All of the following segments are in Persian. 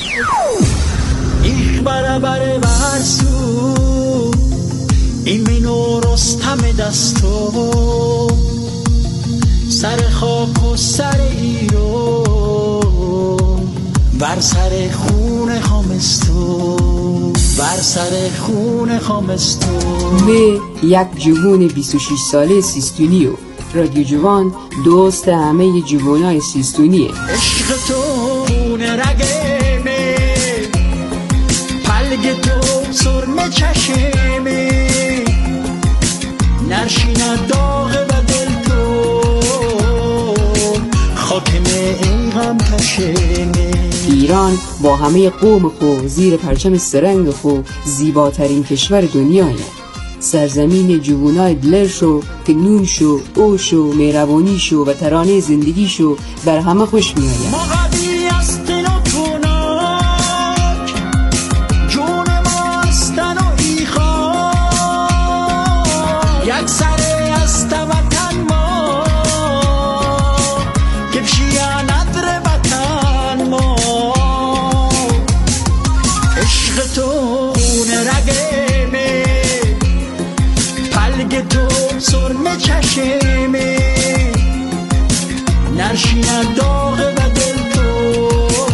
Ich برابر ورسو ایمینو رستم دستو سر خاک و سر ایرو بر سر خون خامستو بر سر خون خامستو. به یک جوون 26 ساله سیستونیو رادیو جوان دوست همه جوانای سیستونیه. عشق تو خون رگمه پلگ تو سرمه چشمه نرشینه داغ و دل تو خاکمه این غم کشمه. ایران با همه قوم خو زیر پرچم سرنگ خو زیباترین کشور دنیایه. سرزمین جوونای دلرشو که نونشو، اوشو، مهربانیشو و ترانه زندگیشو بر همه خوش میآید. مقدی استن و توناک جون ما استن و ایخا یک سره است وطن ما که بشیه ندر وطن ما. عشق تو خون رگمه پلگ تو سرمه چشمه نرشینه داغ و دل تو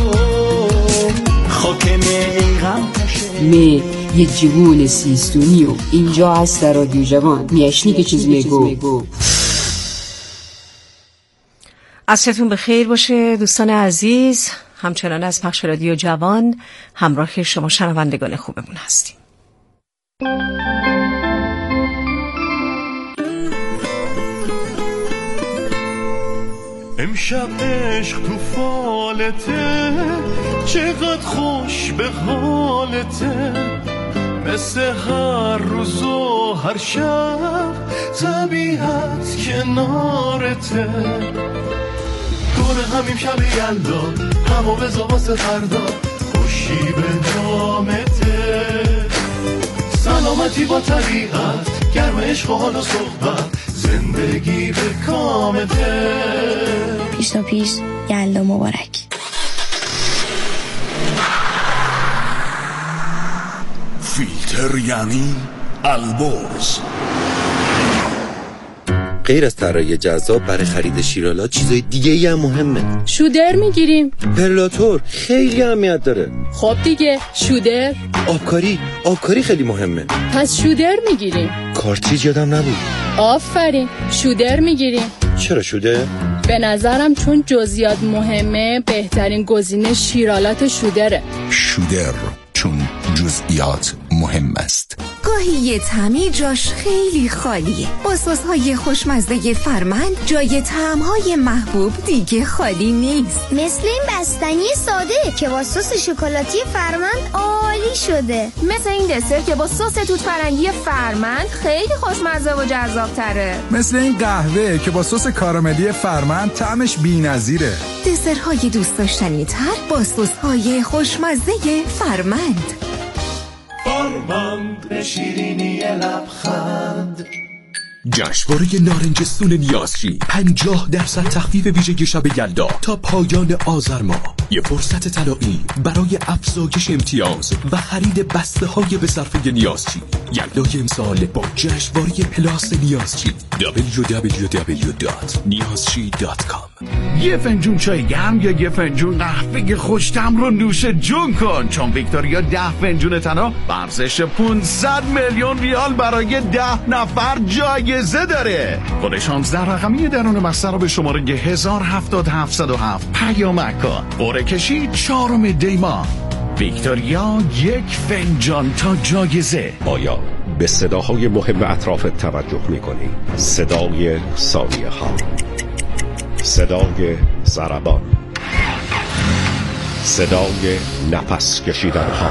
خاکمه ای غم کشمه. یه جوون سیستونیو اینجا هست در رادیو جوان میشنی که چیز میگو. عصرتون بخیر باشه دوستان عزیز، همچنان از پخش رادیو جوان همراه شما شنوندگان خوبمون هستیم. امشب عشق تو فالته چقدر خوش به حالته مثل هر روز و هر شب طبیعت کنارته دور همین شب یلدا همو بزا واسه فردا خوشی به جامته سلامتی با طبیعت گرم عشق و حال و صحبت زندگی به کامته پیش تا پیش یلدا مبارک. فیلتر یعنی البرز. غیر از طراحی جذاب برای خرید شیرالا چیزای دیگه ای هم مهمه. شودر میگیریم. پرلاتور خیلی اهمیت داره. خب دیگه شودر. آبکاری خیلی مهمه. پس شودر میگیریم. کارتریج یادم نبود. آفرین شودر میگیریم. چرا شودر؟ به نظرم چون جزئیات مهمه بهترین گزینه شیرالات شودره. شودر چون جزئیات مهم است. گاهی یه تعمیر جاش خیلی خالیه. با سس‌های خوشمزه فرمند جای طعم‌های محبوب دیگه خالی نیست. مثل این بستنی ساده که با سس شکلاتی فرمند عالی شده. مثل این دسر که با سس توت فرنگی فرمند خیلی خوشمزه و جذاب‌تره. مثل این قهوه که با سس کاراملی فرمند طعمش بی‌نظیره. دسرهای دوست داشتنی تر با سس‌های خوشمزه فرمند. فرمند به شیرینی لبخند. جشنواره نارنجستون نیازچی 50% تخفیف ویژگی شب یلدا تا پایان آذر ماه. یه فرصت طلایی برای افزایش امتیاز و خرید بسته های به صرفه نیازچی. یلدای امسال با جشنواره پلاس نیازچی www.niyazchi.com. یه فنجون چای گرم یا یه فنجون قهوه خوش‌طعم رو نوش جون کن، چون ویکتوریا 10 فنجون تنها ورزش 500 میلیون ریال برای 10 نفر جایزه داره. کد 16 رقمی درون بسته رو به شماره 107707 پیامک کن. قرعه کشی 4 دی‌ماه. ویکتوریا 1 فنجان تا جایزه. آیا به صداهای مهم اطرافت توجه می‌کنی؟ صدای ثانیه ها، صدای ضربان، صدای نفس کشیدن ها،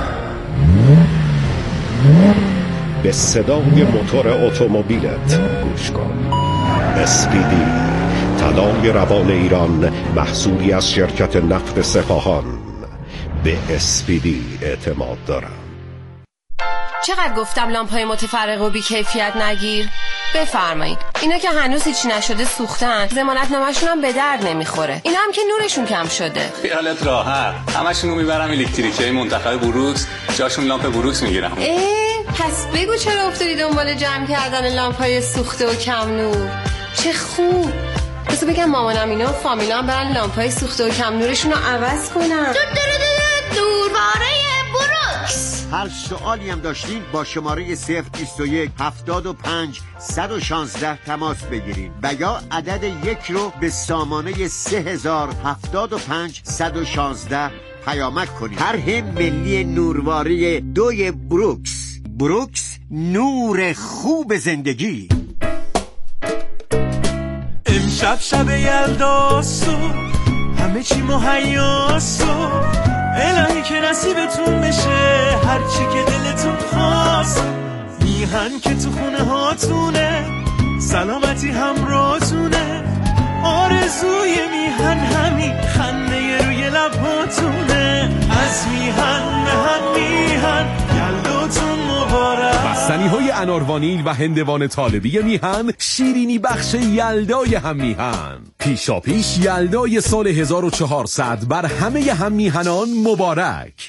به صدای موتور اتومبیلت گوش کن. اسپیدی، طلای روان ایران، محصولی از شرکت نفت سپاهان. به اسپیدی اعتماد دارم. چقدر گفتم لامپای متفرق و بی کیفیت نگیر؟ بفرمایید. اینا که هنوز هیچی نشده سوختن، ضمانتنامه‌شون هم به درد نمیخوره. اینا هم که نورشون کم شده. خیالت راحت، همشون رو میبرم الکتریکیای منتخب بروکس، جاشون لامپ بروکس میگیرم. پس بگو چرا افتادی دنبال جمع کردن لامپای سوخته و کم نور؟ چه خوب. بس بگم مامانم اینا و فامیلا هم برن لامپای سوخته و کم نورشون رو عوض کنن. دورواره بروکس. هر سوالی هم داشتین با شماره 021 75 116 تماس بگیرین و یا عدد 1 رو به سامانه 3075 116 پیامک کنین. طرح ملی نورواری 2 بروکس. بروکس، نور خوب زندگی. امشب شب یلداست و همه چی مهیاست و الهی که نصیبتون بشه هرچی که دلتون خواست. میهن که تو خونه هاتونه، سلامتی همراهتونه، آرزوی میهن همین خنده روی لباتونه. از میهن به هم میهن یلداتون مبارک. بستنی‌های انار و هندوان طالبی میهن، شیرینی بخش یلدای هم میهن. پیشاپیش یلدای سال 1400 بر همه هم میهنان مبارک.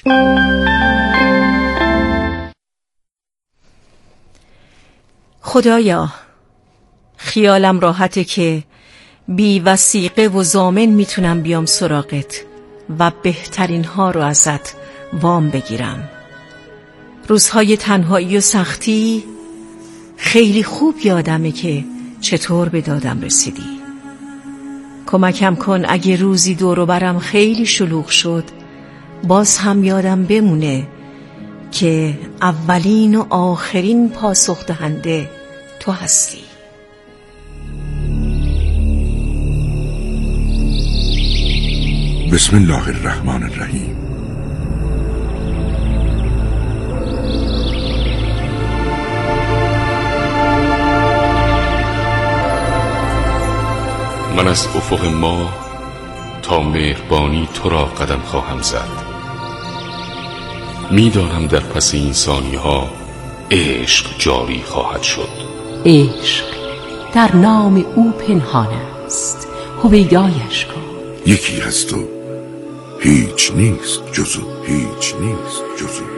خدایا خیالم راحته که بی وثیقه و ضامن میتونم بیام سراغت و بهترین ها رو ازت وام بگیرم. روزهای تنهایی و سختی خیلی خوب یادمه که چطور به دادم رسیدی. کمکم کن اگه روزی دور و برم خیلی شلوغ شد باز هم یادم بمونه که اولین و آخرین پاسخ دهنده تو هستی. بسم الله الرحمن الرحیم. من از افق ما تا مهربانی تو را قدم خواهم زد. میدانم در پس این ثانیه ها عشق جاری خواهد شد. عشق در نام او پنهان است، هویدایش کن. یکی هست و هیچ نیست جزو، هیچ نیست جزو.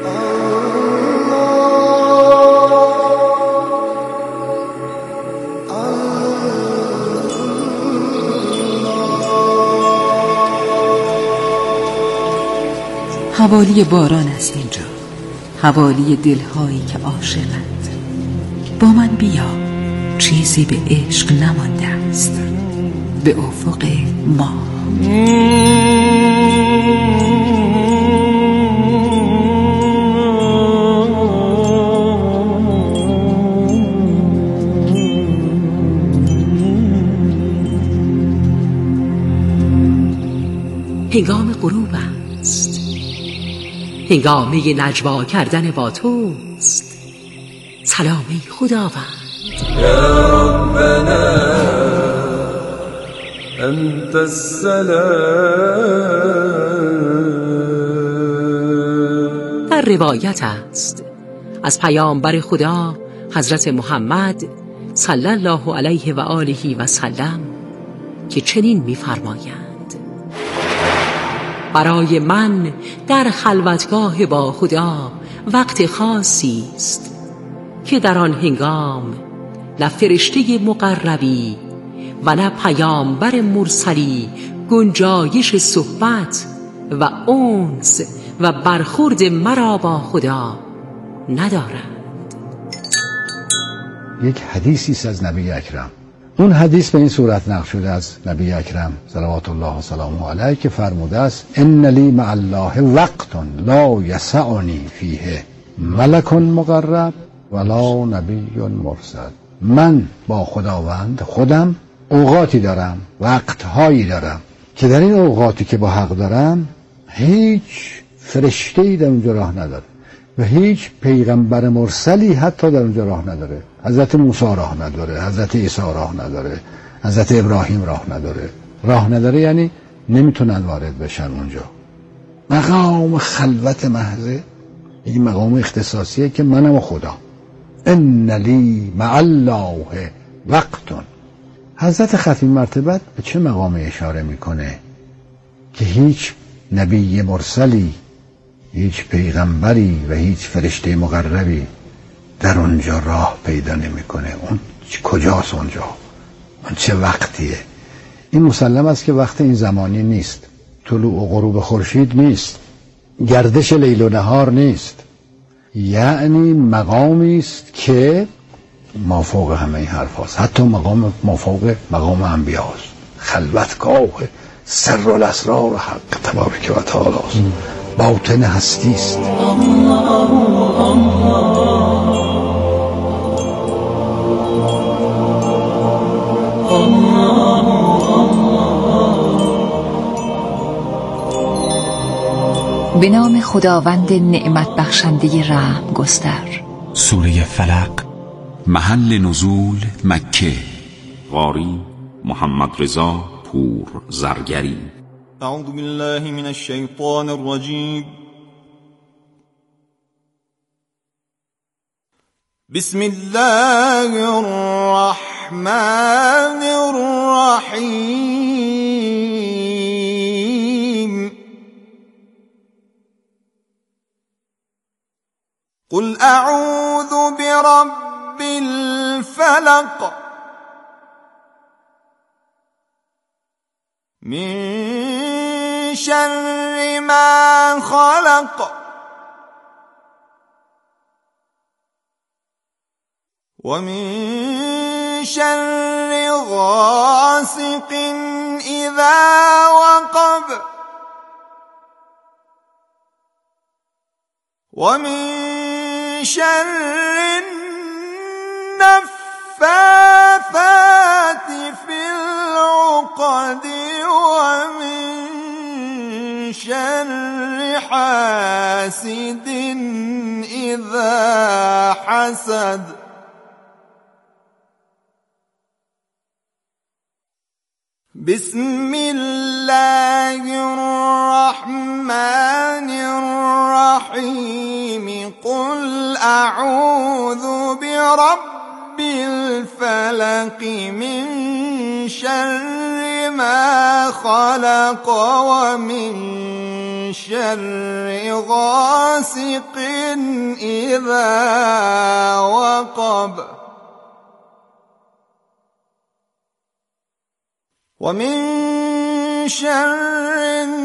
حوالی باران است اینجا، حوالی دلهایی که عاشقند. با من بیا، چیزی به عشق نمانده است. به افق ما هنگام غروب است، هنگامه نجوا کردن با توست. سلامی خداوند. یا ربنا انت السلام. در روایت است از پیامبر خدا حضرت محمد صلی الله علیه و آله و سلم که چنین می‌فرمایند: برای من در خلوتگاه با خدا وقت خاصی است که در آن هنگام نه فرشته مقربی و نه پیامبر مرسلی گنجایش صحبت و انس و برخورد مرا با خدا ندارند. یک حدیثی است از نبی اکرم. اون حدیث به این صورت نقل شده از نبی اکرم صلوات الله و سلامه علیه که فرموده است: ان لی مع الله وقت لا یسعنی فیه ملک مقرب ولا نبی مرسل. من با خداوند خودم اوقاتی دارم، وقتهایی دارم که در این اوقاتی که با حق دارم هیچ فرشته‌ای در اونجا راه نداره و هیچ پیغمبر مرسلی حتی در اونجا راه نداره. حضرت موسی راه نداره، حضرت عیسی راه نداره، حضرت ابراهیم راه نداره. راه نداره یعنی نمیتونن وارد بشن اونجا. مقام خلوت محضه، یک مقام اختصاصیه که منم و خدا. ان لی مع الله وقتون. حضرت ختم مرتبت به چه مقام اشاره میکنه که هیچ نبی مرسلی، هیچ پیغمبری و هیچ فرشته مقربی در اونجا راه پیدا نمیکنه. اون کجاست اونجا؟ اون چه وقتیه؟ این مسلم است که وقت این زمانی نیست، طلوع و غروب خورشید نیست، گردش لیل و نهار نیست، یعنی مقامی است که مافوق همه این حرف هست. حتی مافوق مقام انبیاست، خلوتگاه سر الاسرار حق تبارک و تعالی است، باطن هستی است. به نام خداوند نعمت بخشنده رحم گستر. سوره فلق. محل نزول مکه. قاری محمد رضا پور زرگری. اعوذ بالله من الشیطان الرجیم. بسم الله الرحمن الرحیم. قل اعوذ برب الفلق من شر ما خلق ومن شر غاسق إذا وقب ومن شر النفاثات في العقد ومن شر حاسد إذا حسد. بسم الله الرحمن الرحيم. قل أعوذ برب الفلق من شر ما خلق ومن شر غاسق إذا وقب ومن شر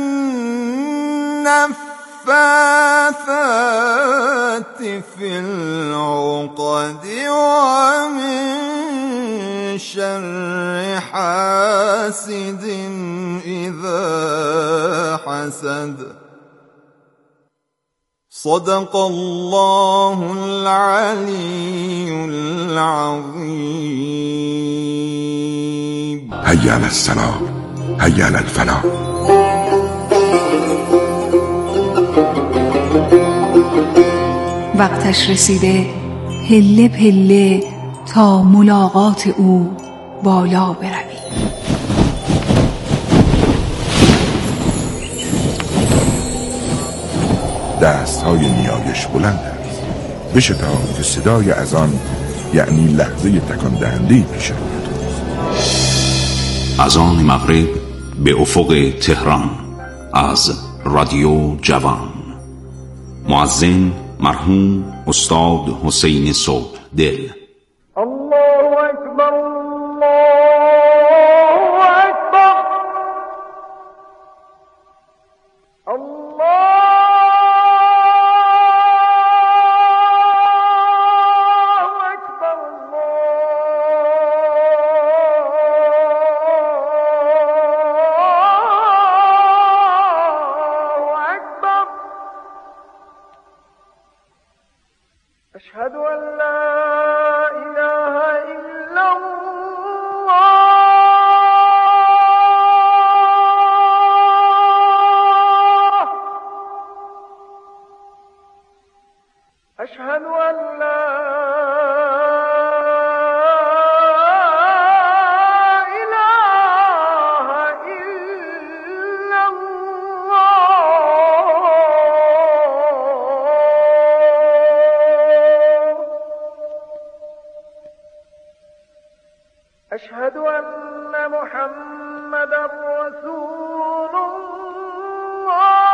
النفاثات في العقد ومن شر حاسد إذا حسد. صدق الله العلي العظيم. حي على الصلاة حي على الفلاح. وقتش رسیده پله پله تا ملاقات او بالا بروی. دستهای نیایش بلند است، بشتاب که صدای اذان یعنی لحظه تکان دهنده پیش روید. اذان مغرب به افق تهران از رادیو جوان. مؤذن مرحوم استاد حسین صبح دل. الله اکبر الله اکبر الله اکبر الله اکبر. أشهد أن لا إله إلا الله. أشهد أن لا إله إلا الله. أشهد أن محمدا رسول الله.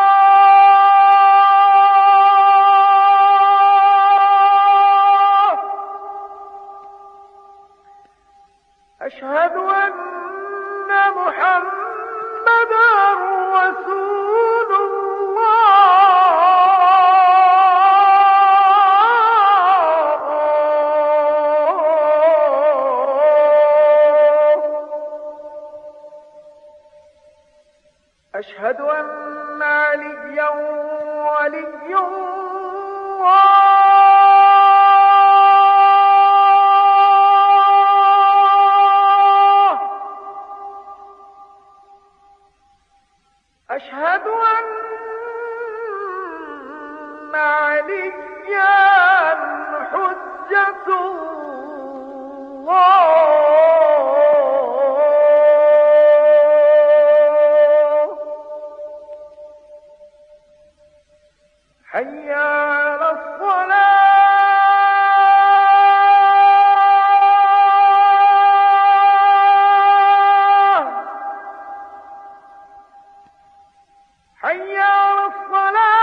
أشهد أن محمدا رسول أشهد أن عليا ولي الله. أشهد أن عليا حجة الله. حي على الصلاة. حي على الصلاة.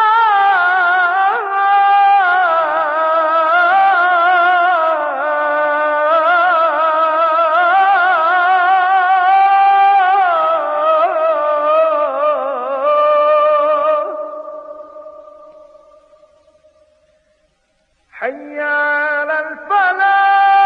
حي على الفلاح.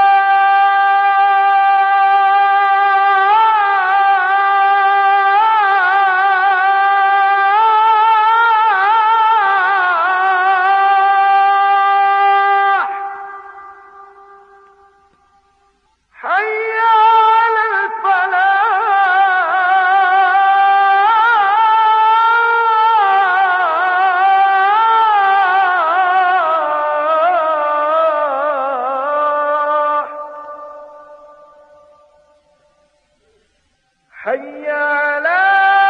حي على الفلاح. حي على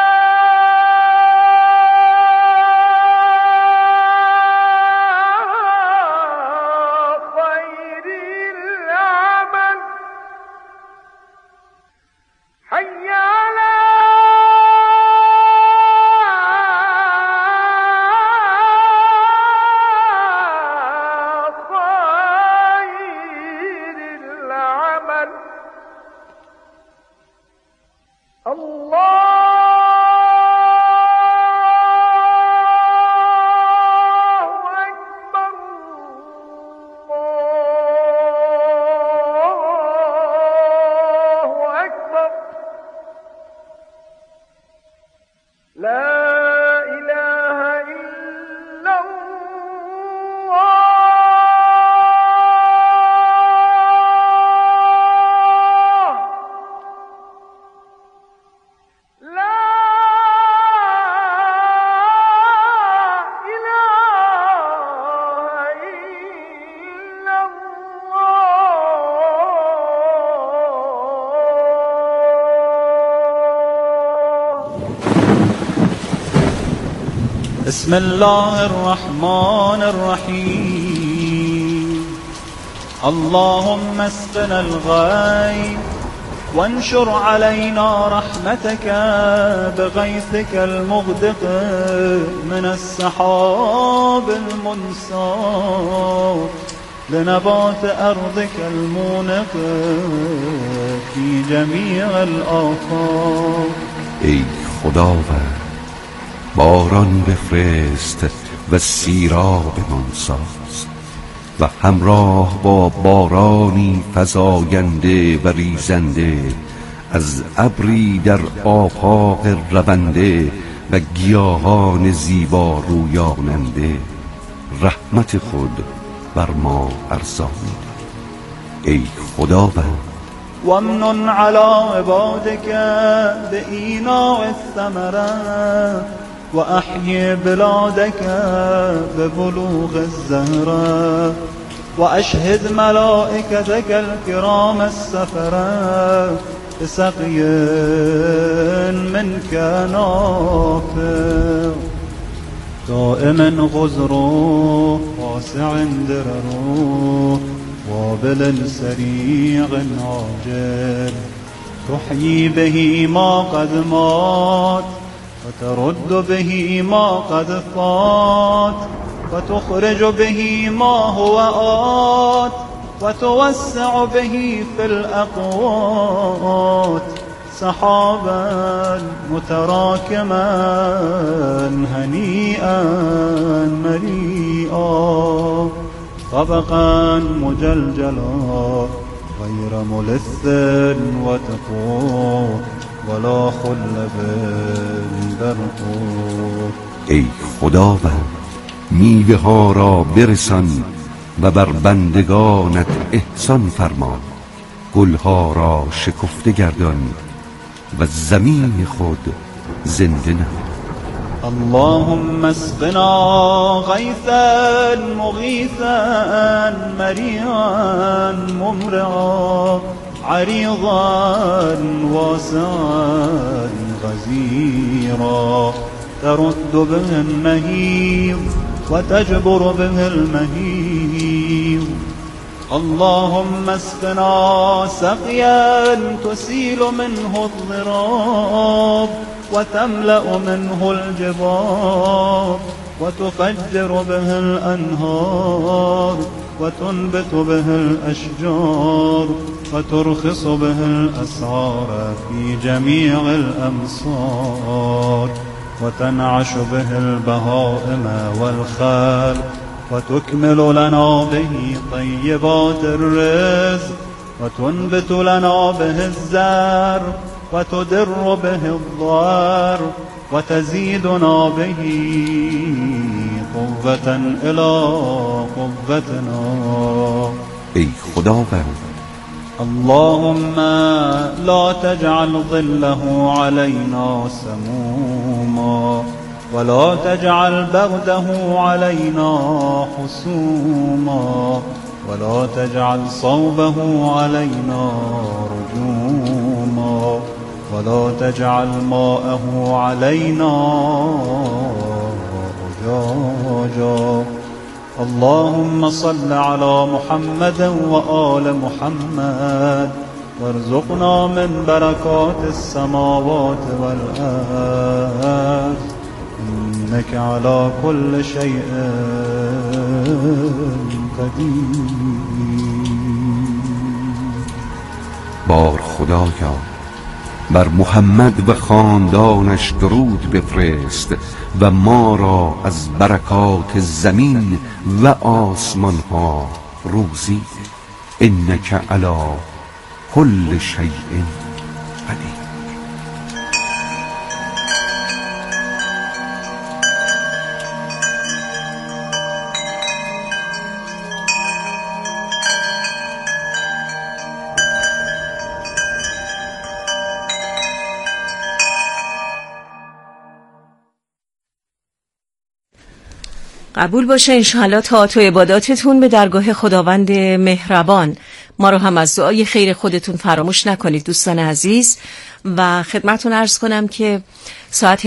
خير العمل. حي على خير العمل. الله أكبر. الله أكبر. لا إله إلا الله. لا إله إلا الله. بسم الله الرحمن الرحيم. اللهم اسقنا الغيث وانشر علينا رحمتك بغيثك المغدق من السحاب المنصاب لنبات أرضك المونق في جميع الآفاق. ای خداوند باران بفرست و سیرابمان ساز و همراه با بارانی فزاینده و ریزنده از ابری در آفاق رونده و گیاهان زیبا رویاننده رحمت خود بر ما ارزانید. ای خداوند وامنن على عبادك بإيناء الثمرة وأحيي بلادك ببلوغ الزهرة وأشهد ملائكتك الكرام السفرة بسقي منك نافع دائم غزر واسع درر وابل سريع عاجل تحيي به ما قد مات وترد به ما قد فات وتخرج به ما هو آت وتوسع به في الأقوات سحابا متراكما هنيئا مريئا طبقا مجلجلا غير ملث وتقور ولا خلب برقور. ای خداوند میوه ها را برسان و بر بندگانت احسان فرما، گلها را شکفته گردان و زمین خود زنده نما. اللهم اسقنا غيثا مغيثا مريعا ممرعا عريضا واسعا غزيرا ترد به النهيض وتجبر به المهيض. اللهم اسقنا سقيا تسيل منه الضراب وتملأ منه الجباب وتفجر به الأنهار وتنبت به الأشجار وترخص به الأسعار في جميع الأمصار وتنعش به البهائم والخلق وتكمل لنا به طيبات الرزق وتنبت لنا به الزرع وتدر به الضار وتزيدنا به قوة إلى قوتنا. ای خداوند اللهم لا تجعل ظله علينا سموما ولا تجعل برده علينا حسوما ولا تجعل صوبه علينا رجوما ولا تجعل ماءه علينا أجاجا. اللهم صل على محمد وآل محمد وارزقنا من بركات السماوات والأرض إنك على كل شيء قدير. بار خدایا بر محمد و خاندانش درود بفرست و ما را از برکات زمین و آسمان ها روزی انک علی کل شیء قدیر. قبول باشه انشاءالله طاعت و عباداتتون به درگاه خداوند مهربان. ما رو هم از دعای خیر خودتون فراموش نکنید دوستان عزیز. و خدمتون عرض کنم که ساعت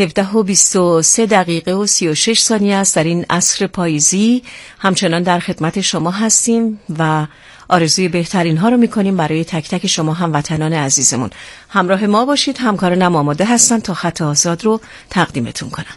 17:23 است در این عصر پاییزی. همچنان در خدمت شما هستیم و آرزوی بهترین ها رو میکنیم برای تک تک شما هموطنان عزیزمون. همراه ما باشید. همکارانم آماده هستن تا خط آزاد رو تقدیمتون کنند.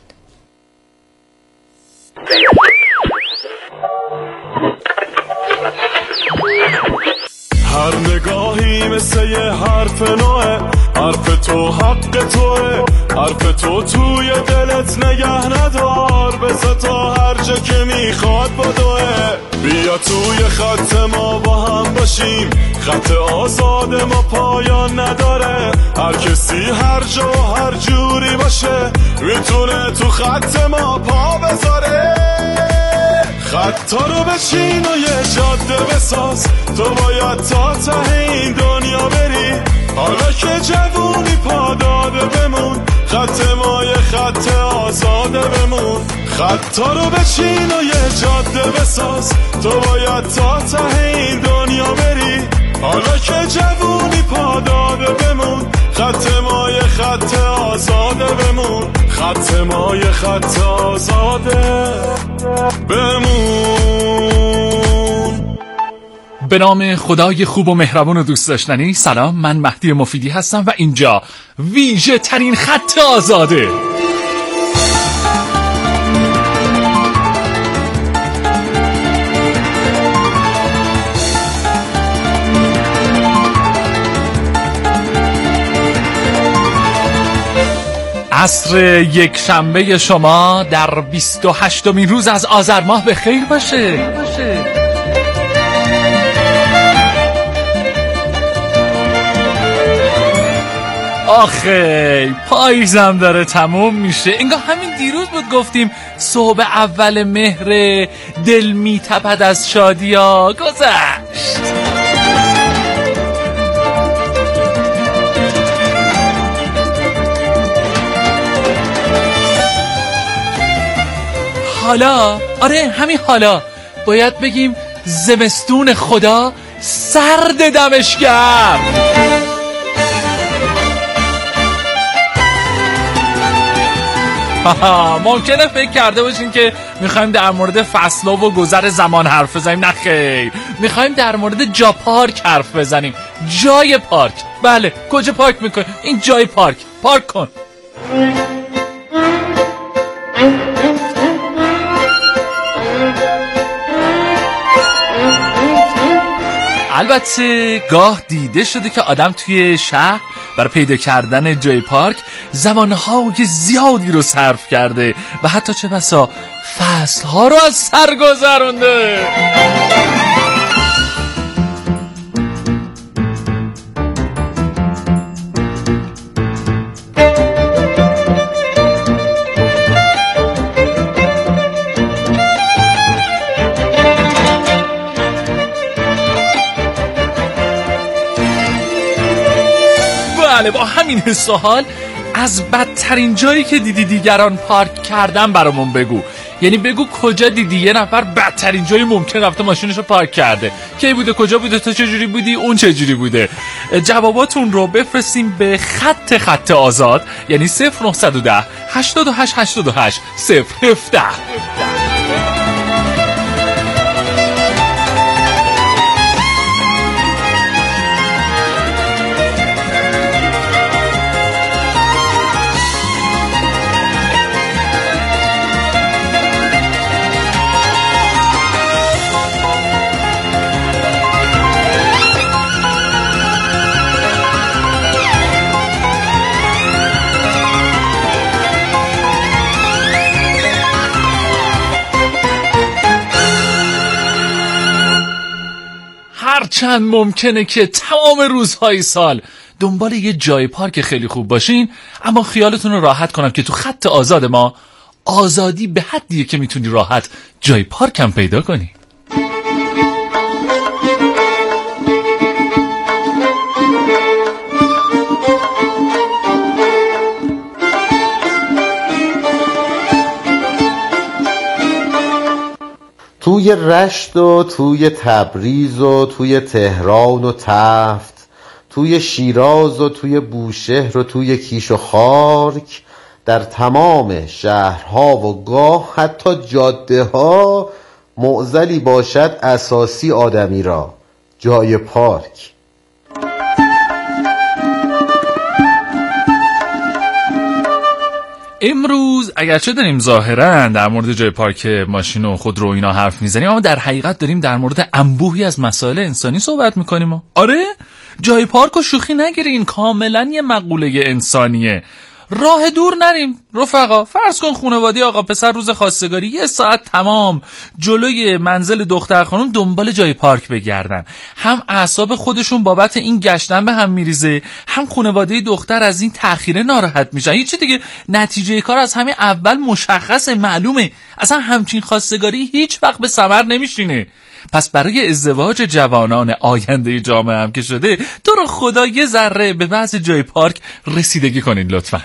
هر نگاهی مثل یه حرف نوه، حرف تو حق توه، حرف تو توی دلت نگه ندار، بذار تا هر جا که میخواد بدوه. بیا توی خط ما با هم باشیم، خط آزاد ما پایان نداره، هر کسی هر جا و هر جوری باشه میتونه تو خط ما پا بذاره. خطا رو بچین و یه جاده بساز، تو باید تا ته این دنیا بری، حالا که جوونی پا داده بمون، خط ما یه خط آزاده بمون. خطا رو بچین و یه جاده بساز، تو باید تا ته این دنیا بری، حالا که جوونی پا داده بمون، خط ما یه خط آزاده بمون، خط ما یه خط آزاده بمون. به نام خدای خوب و مهربان و دوست داشتنی. سلام، من مهدی مفیدی هستم و اینجا ویژه ترین خط آزاده. عصر یک شنبه شما در 28مین روز از آذر ماه به خیر باشه. آخه پاییزم داره تموم میشه. انگار همین دیروز بود گفتیم صبح اول مهر، دل میتپد از شادیا. گذشت. حالا، آره همین حالا باید بگیم زمستون خدا سرد دمش گرم. ممکنه فکر کرده باشین که میخوایم در مورد فصل‌ها و گذر زمان حرف بزنیم. نه خیر، میخوایم در مورد جا پارک حرف بزنیم. جای پارک. بله، کجا پارک میکنی؟ این جای پارک. پارک کن. البته گاه دیده شده که آدم توی شهر برای پیدا کردن جای پارک زمانهای زیادی رو صرف کرده و حتی چه بسا فصلها رو از سر گذرونده. با همین حس و حال از بدترین جایی که دیدی دیگران پارک کردن برامون بگو. یعنی بگو کجا دیدی یه نفر بدترین جایی ممکن رفته ماشینشو پارک کرده. کی بوده، کجا بوده، تو چجوری بودی، اون چجوری بوده. جواباتون رو بفرستیم به خط آزاد، یعنی 0910 88 88 017. هرچند ممکنه که تمام روزهای سال دنبال یه جای پارک خیلی خوب باشین، اما خیالتون رو راحت کنم که تو خط آزاد ما آزادی به حدیه که میتونی راحت جای پارک هم پیدا کنی. توی رشت و توی تبریز و توی تهران و تفت، توی شیراز و توی بوشهر و توی کیش و خارک، در تمام شهرها و گاه حتی جاده ها معضلی باشد اساسی آدمی را: جای پارک. امروز اگرچه داریم ظاهراً در مورد جای پارک ماشین و خودرو اینا حرف میزنیم، اما در حقیقت داریم در مورد انبوهی از مسائل انسانی صحبت میکنیم. آره، جای پارک و شوخی نگیرین، کاملاً یه مقوله انسانیه. راه دور نریم رفقا. فرض کن خانواده آقا پسر روز خواستگاری 1 ساعت تمام جلوی منزل دختر خانم دنبال جای پارک بگردن. هم اعصاب خودشون بابت این گشتن به هم میریزه، هم خانواده دختر از این تأخیر ناراحت میشن. هیچ دیگه، نتیجه کار از همین اول مشخصه، معلومه. اصلا همچین خواستگاری هیچ وقت به ثمر نمیشینه. پس برای ازدواج جوانان آینده جامعه هم که شده، تو رو خدا یه ذره به بعضی جای پارک رسیدگی کنین لطفاً.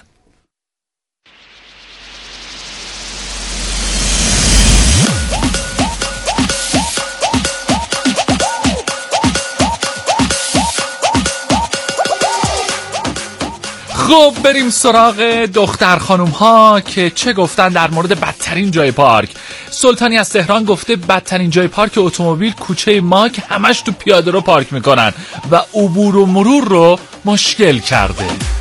خب بریم سراغ دختر خانوم ها که چه گفتن در مورد بدترین جای پارک. سلطانی از تهران گفته بدترین جای پارک اتومبیل کوچه ما که همش تو پیاده رو پارک میکنن و عبور و مرور رو مشکل کرده.